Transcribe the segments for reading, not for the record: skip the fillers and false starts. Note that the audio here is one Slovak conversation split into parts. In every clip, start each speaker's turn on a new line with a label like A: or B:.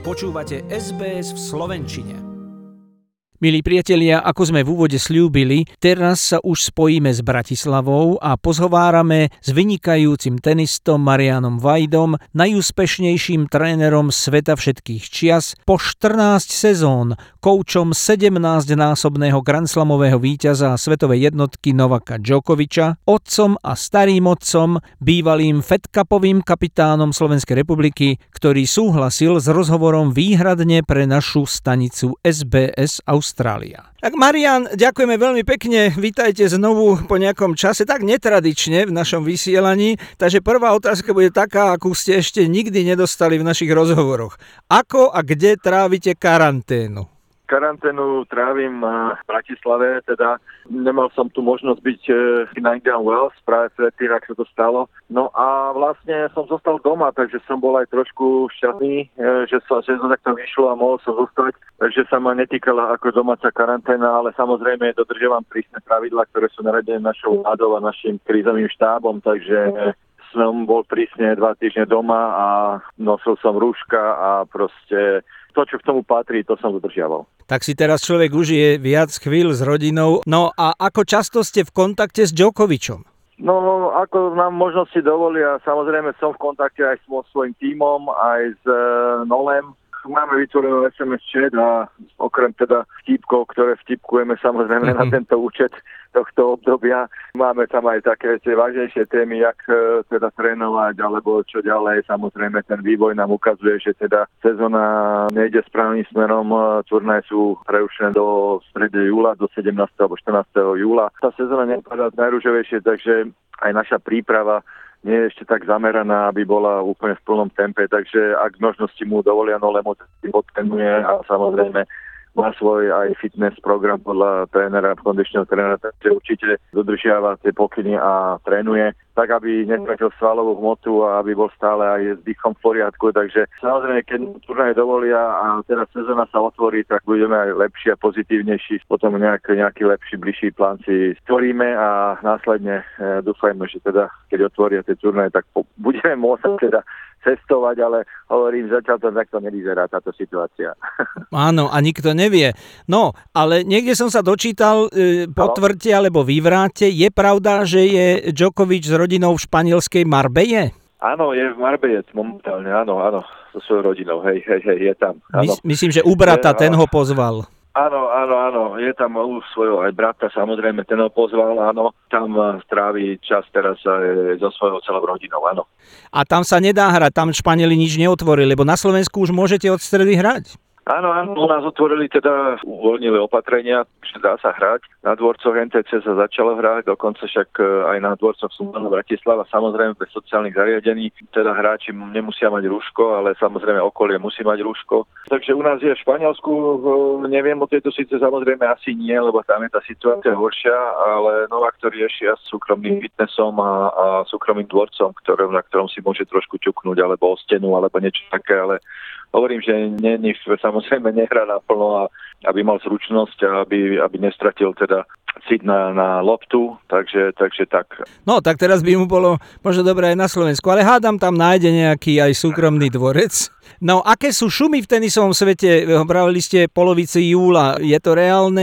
A: Počúvate SBS v slovenčine. Milí priatelia, ako sme v úvode sľúbili, teraz sa už spojíme s Bratislavou a pozhovárame s vynikajúcim tenistom Marianom Vajdom, najúspešnejším trénerom sveta všetkých čias, po 14 sezón, koučom 17-násobného grandslamového víťaza svetovej jednotky Novaka Djokoviča, otcom a starým otcom, bývalým Fed Cupovým kapitánom Slovenskej republiky, ktorý súhlasil s rozhovorom výhradne pre našu stanicu SBS Austrália. Tak Marian, ďakujeme veľmi pekne, vítajte znovu po nejakom čase, tak netradične v našom vysielaní, takže prvá otázka bude taká, akú ste ešte nikdy nedostali v našich rozhovoroch. Ako a kde trávite karanténu?
B: Karanténu trávim v Bratislave, teda nemal som tu možnosť byť na Indian Wells práve predtým, ak sa to stalo. No a vlastne som zostal doma, takže som bol aj trošku šťastný, že to takto vyšlo a mohol som zostať. Takže sa ma netýkala ako domáca karanténa, ale samozrejme dodržiavam prísne pravidlá, ktoré sú naradené našou vládou a našim krízovým štábom, takže som bol prísne 2 týždne doma a nosil som rúška a proste to, čo k tomu patrí, to som dodržiaval.
A: Tak si teraz človek užije viac chvíľ s rodinou. No a ako často ste v kontakte s Djokovičom?
B: No, ako nám možnosti dovolia, samozrejme som v kontakte aj s svojím tímom, aj s Nolem. Máme vytvorenú SMS chat a okrem teda vtipkov, ktoré vtipkujeme samozrejme na tento účet tohto obdobia. Máme tam aj také tie vážnejšie témy, jak teda trénovať, alebo čo ďalej. Samozrejme ten vývoj nám ukazuje, že teda sezóna nejde správnym smerom. Turnaje sú prerušené do stredy júla, do 17. alebo 14. júla. Tá sezóna nepadá najružovejšie, takže aj naša príprava nie je ešte tak zameraná, aby bola úplne v plnom tempe, takže ak možnosti mu dovolia, Nolemu podtrenuje a samozrejme má svoj aj fitness program podľa trénera, kondičného trénera, takže určite dodržiava tie pokyny a trénuje tak, aby nestratil svalovú hmotu a aby bol stále aj s dýchom v poriadku. Takže samozrejme, keď turnaje dovolia a teda sezóna sa otvorí, tak budeme aj lepší a pozitívnejší. Potom nejaký lepší, bližší plán si stvoríme a následne dúfajme, že teda, keď otvoria tie turnaje, tak budeme môcť teda cestovať, ale hovorím, zatiaľ to takto nevyzerá táto situácia.
A: Áno, a nikto nevie. No, ale niekde som sa dočítal, potvrďte alebo vyvráte, je pravda, že je Djokovič s rodinou v španielskej Marbeje?
B: Áno, je v Marbeje momentálne, áno, so svojou rodinou, hej, je tam. Áno.
A: Myslím, že u brata, ten ho pozval.
B: Áno, je tam u svojho aj brata, samozrejme, ten ho pozval, áno, tam strávi čas teraz so svojou celou rodinou, áno.
A: A tam sa nedá hrať, tam Španieli nič neotvorili, lebo na Slovensku už môžete od stredy hrať?
B: Áno, u nás otvorili teda, uvoľnili opatrenia, že dá sa hrať. Na dvorcoch NTC sa začalo hrať, dokonca však aj na dvorcoch Sumana Bratislava, samozrejme bez sociálnych zariadení. Teda hráči nemusia mať rúško, ale samozrejme okolie musí mať rúško. Takže u nás je v Španielsku, neviem o tejto síce samozrejme asi nie, lebo tam je tá situácia horšia, ale Novák to riešia s súkromným fitnessom a súkromným dvorcom, na ktorom si môže trošku ťuknúť, alebo o stenu, alebo niečo také, ale hovorím, že samozrejme nehrá naplno a aby mal zručnosť a aby nestratil teda cit na loptu, takže tak.
A: No, tak teraz by mu bolo možno dobré aj na Slovensku, ale hádam tam nájde nejaký aj súkromný dvorec. No, aké sú šumy v tenisovom svete? Hovorili ste polovici júla. Je to reálne?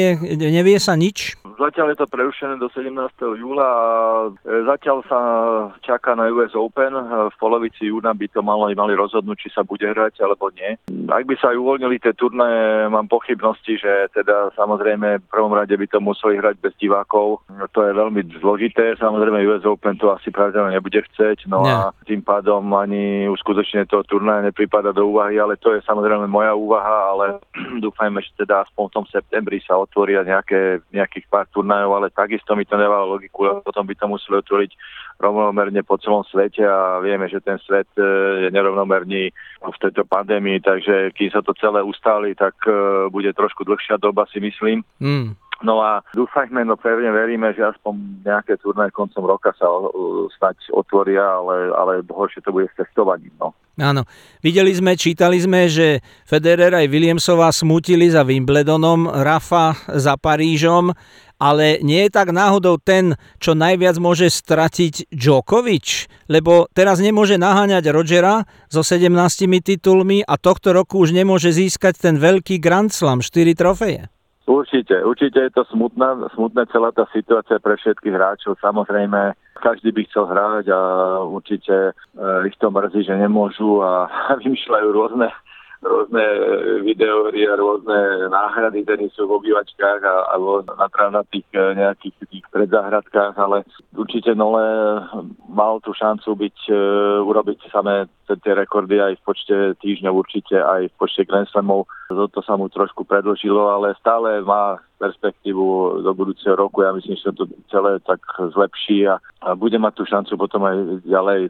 A: Nevie sa nič?
B: Zatiaľ je to prerušené do 17. júla a zatiaľ sa čaká na US Open. V polovici júna by to mali rozhodnúť, či sa bude hrať alebo nie. Ak by sa aj uvoľnili tie turnaje, mám pochybnosti, že teda samozrejme v prvom rade by to museli hrať bez divákov. To je veľmi zložité. Samozrejme US Open to asi pravdepodobne nebude chcieť. No a tým pádom ani uskutočnenie toho turnaja nepripada do úvahy, ale to je samozrejme moja úvaha, ale dúfajme, že teda aspoň v tom septembri sa otvoria nejakých pár turnajov, ale takisto mi to nedávalo logiku, lebo potom by to museli otvoriť rovnomerne po celom svete a vieme, že ten svet je nerovnomerný v tejto pandémii, takže kým sa to celé ustáli, tak bude trošku dlhšia doba, si myslím. No a dúfajme, pevne veríme, že aspoň nejaké turnaje koncom roka sa snať otvoria, ale horšie to bude s testovaním. No.
A: Áno. Čítali sme, že Federer aj Williamsová smútili za Wimbledonom, Rafa za Parížom, ale nie je tak náhodou ten, čo najviac môže stratiť Djokovic, lebo teraz nemôže naháňať Rogera so 17 titulmi a tohto roku už nemôže získať ten veľký Grand Slam, 4 trofeje. Určite
B: je to smutná celá tá situácia pre všetkých hráčov. Samozrejme, každý by chcel hrať a určite ich to mrzí, že nemôžu a vymýšľajú rôzne videóry a rôzne náhrady tenisu v obývačkách alebo na tých nejakých tých predzáhradkách, ale určite Nole mal tú šancu urobiť samé tie rekordy aj v počte týždňov, určite aj v počte Grand Slamov. To sa mu trošku predĺžilo, ale stále má perspektívu do budúceho roku. Ja myslím, že to celé tak zlepší a bude mať tú šancu potom aj ďalej.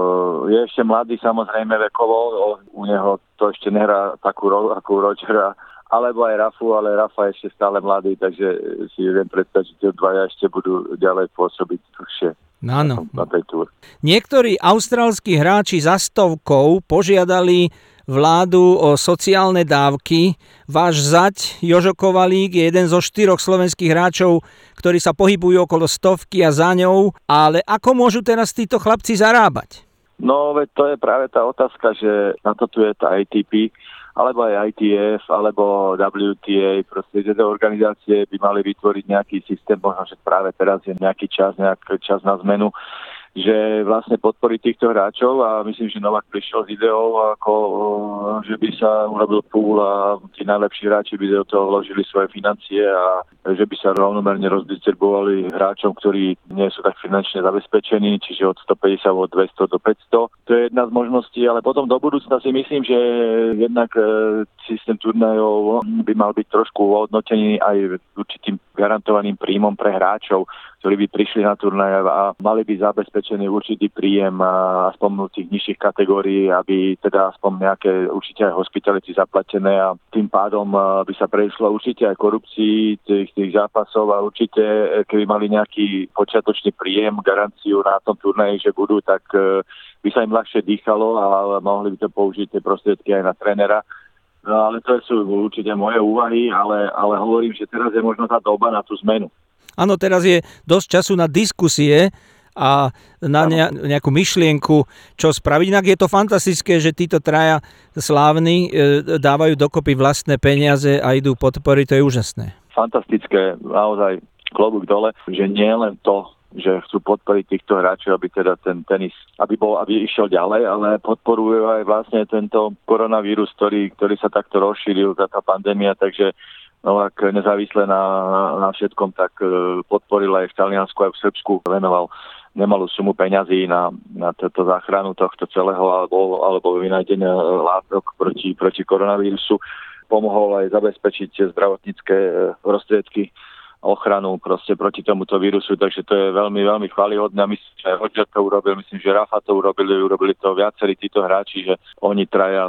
B: Je ešte mladý samozrejme vekovo, u neho to ešte nehrá takú rolu ako Rogera, alebo aj Rafu, ale Rafa je ešte stále mladý, takže si viem predstaviť, že tie dvaja ešte budú ďalej pôsobiť dlhšie.
A: Áno. Niektorí austrálski hráči za stovkou požiadali vládu o sociálne dávky. Váš zať, Jožo Kovalík, je jeden zo 4 slovenských hráčov, ktorí sa pohybujú okolo stovky a za ňou. Ale ako môžu teraz títo chlapci zarábať?
B: No, veď to je práve tá otázka, že na to tu je tá ATP, alebo aj ITF, alebo WTA, proste tieto organizácie by mali vytvoriť nejaký systém, možno, že práve teraz je nejaký čas na zmenu, že vlastne podporiť týchto hráčov a myslím, že Novák prišiel s ideou, ako že by sa urobil pool a tí najlepší hráči by do toho vložili svoje financie a že by sa rovnomerne rozdistribuovali hráčom, ktorí nie sú tak finančne zabezpečení, čiže od 150 od 200 do 500. To je jedna z možností, ale potom do budúcna si myslím, že jednak systém turnajov by mal byť trošku hodnotený aj určitým garantovaným príjmom pre hráčov, ktorí by prišli na turnaj a mali by zabezpečený určitý príjem aspoň tých nižších kategórií, aby teda aspoň nejaké určite aj hospitality zaplatené a tým pádom by sa prešlo určite aj korupcii tých zápasov a určite keby mali nejaký počiatočný príjem, garanciu na tom turnaji, že budú, tak by sa im ľahšie dýchalo a mohli by to použiť tie prostriedky aj na trénera. No, ale to sú určite moje úvahy, ale hovorím, že teraz je možno tá doba na tú zmenu.
A: Áno, teraz je dosť času na diskusie a na nejakú myšlienku, čo spraviť. Inak je to fantastické, že títo traja slávni dávajú dokopy vlastné peniaze a idú podporiť, to je úžasné.
B: Fantastické, naozaj klobúk dole, že nie len to, že chcú podporiť týchto hráčov, aby teda ten tenis, aby išiel ďalej, ale podporujú aj vlastne tento koronavírus, ktorý sa takto rozšíril, tá pandémia, takže Novák nezávisle na všetkom, tak podporil aj v Taliansku, aj v Srbsku, venoval nemalú sumu peňazí na túto záchranu tohto celého alebo vynájdenia látok proti koronavírusu. Pomohol aj zabezpečiť zdravotnícke prostriedky, ochranu proste proti tomuto vírusu, takže to je veľmi, veľmi chválihodné. Myslím, že aj Roger to urobil, myslím, že Rafa to urobili to viacerí títo hráči, že oni traja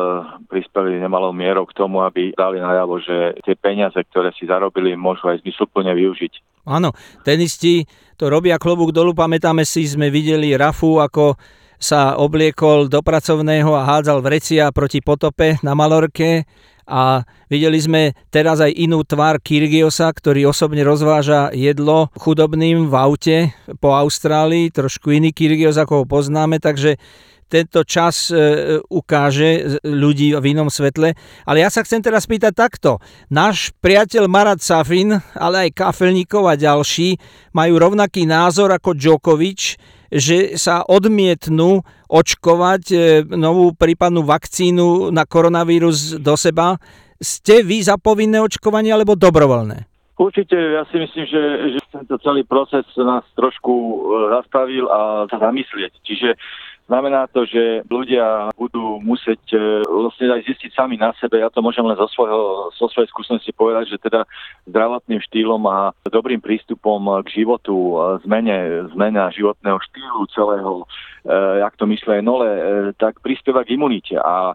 B: prispeli nemalou mierou k tomu, aby dali najavo, že tie peniaze, ktoré si zarobili, môžu aj zmysluplne využiť.
A: Áno, tenisti to robia klobúk dolu. Pamätáme si, sme videli Rafu, ako sa obliekol do pracovného a hádzal vrecia proti potope na Malorke. A videli sme teraz aj inú tvár Kyrgiosa, ktorý osobne rozváža jedlo chudobným v aute po Austrálii, trošku iný Kyrgios, ako ho poznáme, takže tento čas ukáže ľudí v inom svetle. Ale ja sa chcem teraz spýtať takto. Náš priateľ Marat Safin, ale aj Kafelníkov a ďalší majú rovnaký názor ako Djokovic, že sa odmietnú očkovať novú prípadnú vakcínu na koronavírus do seba. Ste vy za povinné očkovanie alebo dobrovoľné?
B: Určite, ja si myslím, že tento celý proces nás trošku zastavil a zamyslieť. Čiže znamená to, že ľudia budú musieť vlastne aj zistiť sami na sebe. Ja to môžem len zo svojej skúsenosti povedať, že teda zdravotným štýlom a dobrým prístupom k životu, zmena životného štýlu celého, jak to myslí Nole, tak prispieva k imunite. A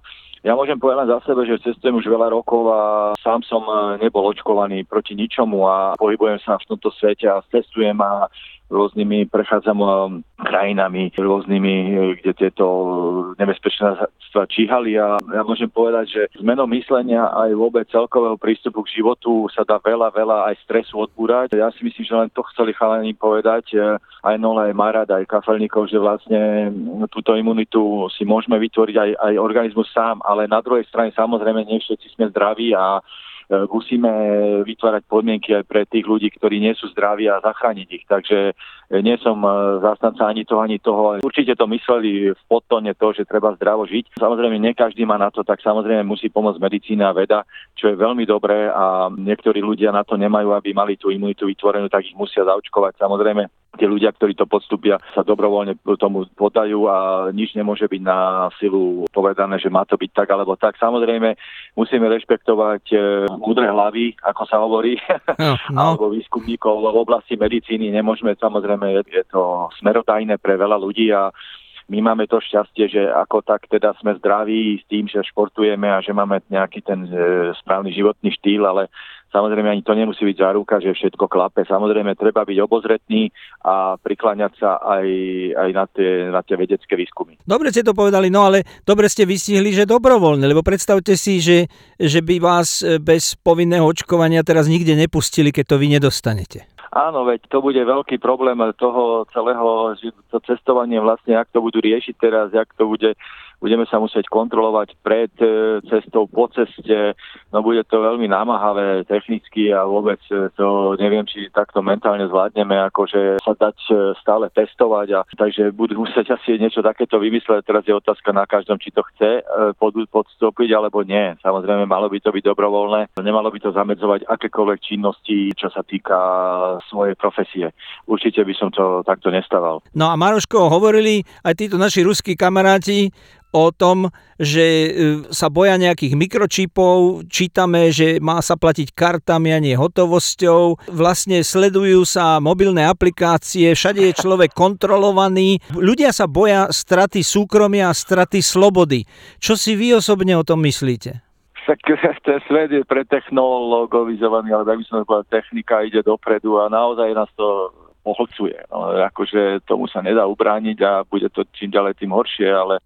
B: Ja môžem povedať len za sebe, že cestujem už veľa rokov a sám som nebol očkovaný proti ničomu a pohybujem sa v tomto svete a cestujem a rôznymi prechádzam krajinami, rôznymi, kde tieto nebezpečenstva číhali a ja môžem povedať, že zmenou myslenia aj vôbec celkového prístupu k životu sa dá veľa aj stresu odbúrať. Ja si myslím, že len to chceli chalani povedať, aj Nola, aj Marad, aj Kafelníkov, že vlastne túto imunitu si môžeme vytvoriť aj organizmus sám, ale na druhej strane samozrejme nie všetci sme zdraví a musíme vytvárať podmienky aj pre tých ľudí, ktorí nie sú zdraví a zachrániť ich. Takže nie som zástanca ani toho. Určite to mysleli v podtóne to, že treba zdravo žiť. Samozrejme, nie každý má na to, tak samozrejme musí pomôcť medicína a veda, čo je veľmi dobré a niektorí ľudia na to nemajú, aby mali tú imunitu vytvorenú, tak ich musia zaočkovať. Samozrejme, tie ľudia, ktorí to podstúpia, sa dobrovoľne tomu podajú a nič nemôže byť na silu povedané, že má to byť tak alebo tak. Samozrejme, musíme rešpektovať múdre hlavy, ako sa hovorí, alebo výskumníkov v oblasti medicíny. Nemôžeme, samozrejme, je to smerodajné pre veľa ľudí a my máme to šťastie, že ako tak teda sme zdraví s tým, že športujeme a že máme nejaký ten správny životný štýl, ale samozrejme ani to nemusí byť záruka, že všetko klape. Samozrejme treba byť obozretný a prikláňať sa aj na tie vedecké výskumy.
A: Dobre ste to povedali, no ale dobre ste vystihli, že dobrovoľne, lebo predstavte si, že by vás bez povinného očkovania teraz nikde nepustili, keď to vy nedostanete.
B: Áno, veď to bude veľký problém toho celého, že to cestovanie vlastne, ak to budú riešiť teraz, jak to budeme sa musieť kontrolovať pred cestou, po ceste, no bude to veľmi námahavé technicky a vôbec to neviem, či takto mentálne zvládneme, akože sa dať stále testovať a takže budú musieť asi niečo takéto vymysleť. Teraz je otázka na každom, či to chce podstúpiť alebo nie. Samozrejme, malo by to byť dobrovoľné, nemalo by to zamedzovať akékoľvek činnosti, čo sa týka svojej profesie. Určite by som to takto nestával.
A: No a Maroško, hovorili aj títo naši ruskí kamaráti o tom, že sa boja nejakých mikročipov, čítame, že má sa platiť kartami a nie hotovosťou, vlastne sledujú sa mobilné aplikácie, všade je človek kontrolovaný. Ľudia sa boja straty súkromia a straty slobody. Čo si vy osobne o tom myslíte?
B: Tak ten svet je pretechnologizovaný, ale tak by som povedal, technika ide dopredu a naozaj nás to pohlcuje. No, akože tomu sa nedá ubrániť a bude to čím ďalej tým horšie, ale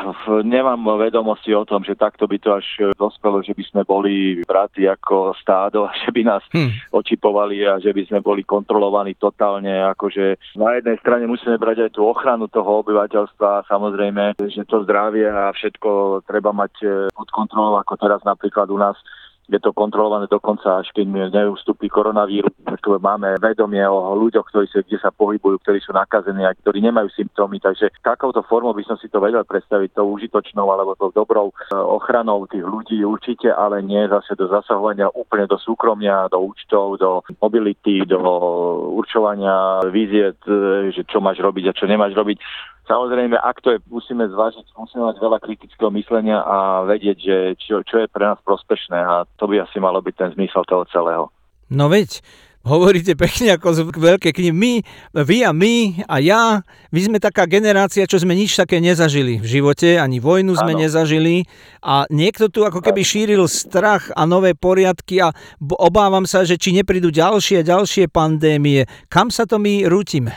B: nemám vedomosti o tom, že takto by to až dospelo, že by sme boli bratí ako stádo a že by nás očipovali a že by sme boli kontrolovaní totálne. Akože na jednej strane musíme brať aj tú ochranu toho obyvateľstva, samozrejme, že to zdravie a všetko treba mať pod kontrolou, ako teraz napríklad u nás je to kontrolované dokonca, až keď neustúpi koronavírus, pretože máme vedomie o ľuďoch, kde sa pohybujú, ktorí sú nakazení a ktorí nemajú symptómy. Takže takouto formou by som si to vedel predstaviť, tou užitočnou alebo tou dobrou ochranou tých ľudí určite, ale nie zase do zasahovania úplne do súkromia, do účtov, do mobility, do určovania víziet, že čo máš robiť a čo nemáš robiť. Samozrejme, ak to je, musíme zvážiť, musíme mať veľa kritického myslenia a vedieť, že čo je pre nás prospešné a to by asi malo byť ten zmysel toho celého.
A: No veď, hovoríte pekne ako z veľké knihy. Vy a ja, my sme taká generácia, čo sme nič také nezažili v živote, ani vojnu sme nezažili a niekto tu ako keby šíril strach a nové poriadky a obávam sa, že či neprídu ďalšie pandémie. Kam sa to my rútime?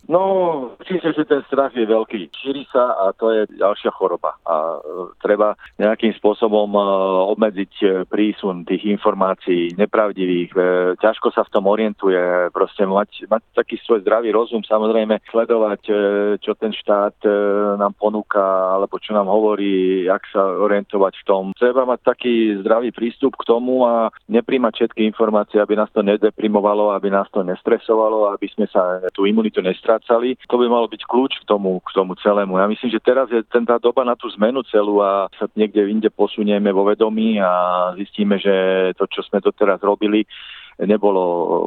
B: No, určite, že ten strach je veľký. Šíri sa a to je ďalšia choroba. A treba nejakým spôsobom obmedziť prísun tých informácií nepravdivých. Ťažko sa v tom orientuje. Proste mať taký svoj zdravý rozum, samozrejme sledovať, čo ten štát nám ponúka, alebo čo nám hovorí, jak sa orientovať v tom. Treba mať taký zdravý prístup k tomu a nepríjmať všetky informácie, aby nás to nedeprimovalo, aby nás to nestresovalo, aby sme sa tú imunitu nestratili. To by malo byť kľúč k tomu celému. Ja myslím, že teraz je tá doba na tú zmenu celú a sa niekde inde posunieme vo vedomí a zistíme, že to, čo sme doteraz robili, nebolo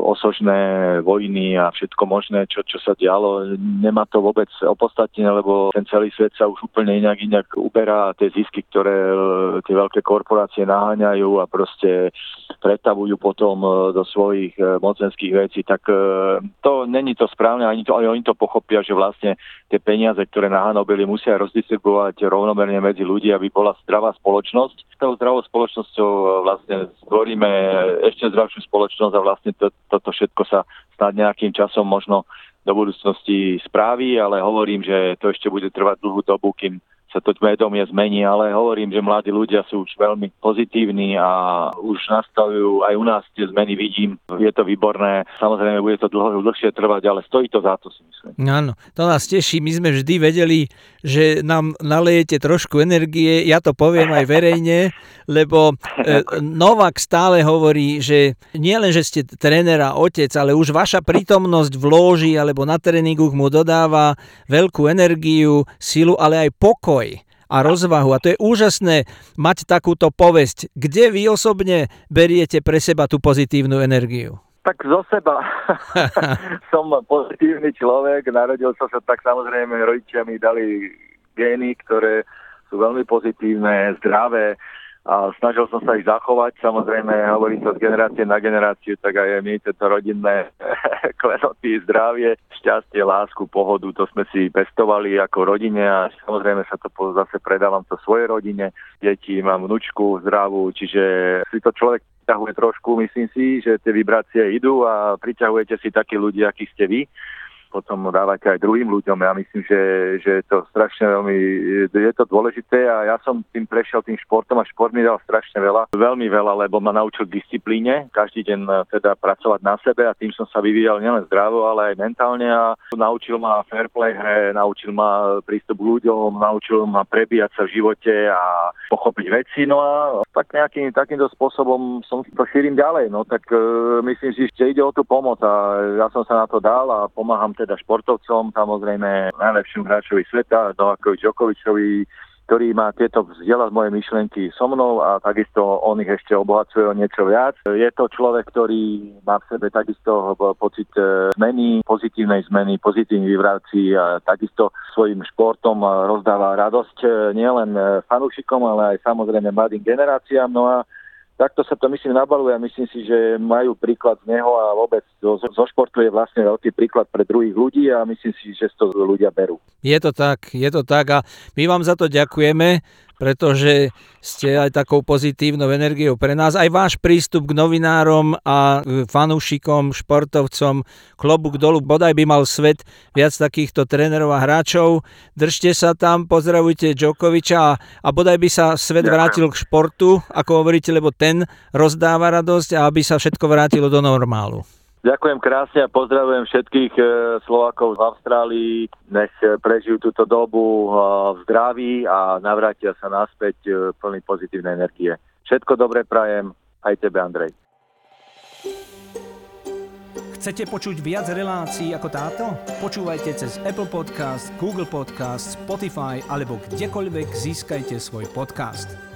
B: osožné, vojny a všetko možné, čo sa dialo. Nemá to vôbec opodstatnenie, lebo ten celý svet sa už úplne inak uberá a tie zisky, ktoré tie veľké korporácie naháňajú a proste pretavujú potom do svojich mocenských vecí, tak to není to správne, ani oni to pochopia, že vlastne tie peniaze, ktoré nahanobili, musia rozdistribuovať rovnomerne medzi ľudí, aby bola zdravá spoločnosť. Tou zdravou spoločnosťou vlastne stvoríme ešte zdravšiu spoločnosť a vlastne toto všetko sa snad nejakým časom možno do budúcnosti spraví, ale hovorím, že to ešte bude trvať dlhú dobu, kým sa to vedomie zmení, ale hovorím, že mladí ľudia sú už veľmi pozitívni a už nastavujú, aj u nás tie zmeny vidím, je to výborné. Samozrejme, bude to dlhšie trvať, ale stojí to za to, si myslím.
A: Áno, to nás teší, my sme vždy vedeli, že nám nalejete trošku energie, ja to poviem aj verejne, lebo Novák stále hovorí, že nie len, že ste tréner a otec, ale už vaša prítomnosť v lóži alebo na tréningoch mu dodáva veľkú energiu, silu, ale aj pokoj a rozvahu. A to je úžasné mať takúto povesť. Kde vy osobne beriete pre seba tú pozitívnu energiu?
B: Tak zo seba. Som pozitívny človek, narodil som sa tak, samozrejme rodičia mi dali gény, ktoré sú veľmi pozitívne, zdravé a snažil som sa ich zachovať. Samozrejme, hovorí to z generácie na generáciu, tak aj my tieto rodinné klenoty, zdravie, šťastie, lásku, pohodu, to sme si pestovali ako rodine a samozrejme sa to zase predávam to svojej rodine. Deti, mám vnučku zdravú, čiže si to človek priťahuje trošku, myslím si, že tie vibrácie idú a priťahujete si takí ľudia, akí ste vy. Potom dávate aj druhým ľuďom. Ja myslím, že je to strašne veľmi, je to dôležité a ja som tým prešiel tým športom a šport mi dal strašne veľa. Veľmi veľa, lebo ma naučil disciplíne. Každý deň teda pracovať na sebe a tým som sa vyvíjal nielen zdravo, ale aj mentálne a naučil ma fair play hre, naučil ma prístup k ľuďom, naučil ma prebíjať sa v živote a pochopiť veci. No a tak nejakým takýmto spôsobom som to šírim ďalej. No tak myslím si, že ide o tú pomoc a ja som sa na to dal a pomáham teda športovcom, samozrejme najlepším hráčovi sveta, Novákovi Djokovičovi, ktorý má tieto vzdielať moje myšlienky so mnou a takisto on ich ešte obohacuje o niečo viac. Je to človek, ktorý má v sebe takisto pocit zmeny, pozitívnej zmeny, pozitívnych vibrácií a takisto svojim športom rozdáva radosť nielen fanúšikom, ale aj samozrejme mladým generáciám. No a takto sa to myslím nabaluje a myslím si, že majú príklad z neho a vôbec zo športu je vlastne veľký príklad pre druhých ľudí a myslím si, že to ľudia berú. Je to tak a my vám za to ďakujeme, pretože ste aj takou pozitívnou energiou pre nás. Aj váš prístup k novinárom a fanúšikom, športovcom, klobúk dolu, bodaj by mal svet viac takýchto trénerov a hráčov. Držte sa tam, pozdravujte Djokoviča a bodaj by sa svet vrátil k športu, ako hovoríte, lebo ten rozdáva radosť a aby sa všetko vrátilo do normálu. Ďakujem krásne a pozdravujem všetkých Slovákov v Austrálii. Nech prežijú túto dobu v zdraví a navrátia sa naspäť plný pozitívnej energie. Všetko dobré prajem aj tebe, Andrej.
A: Chcete počuť viac relácií ako táto? Počúvajte cez Apple Podcast, Google Podcast, Spotify alebo kdekoľvek získajte svoj podcast.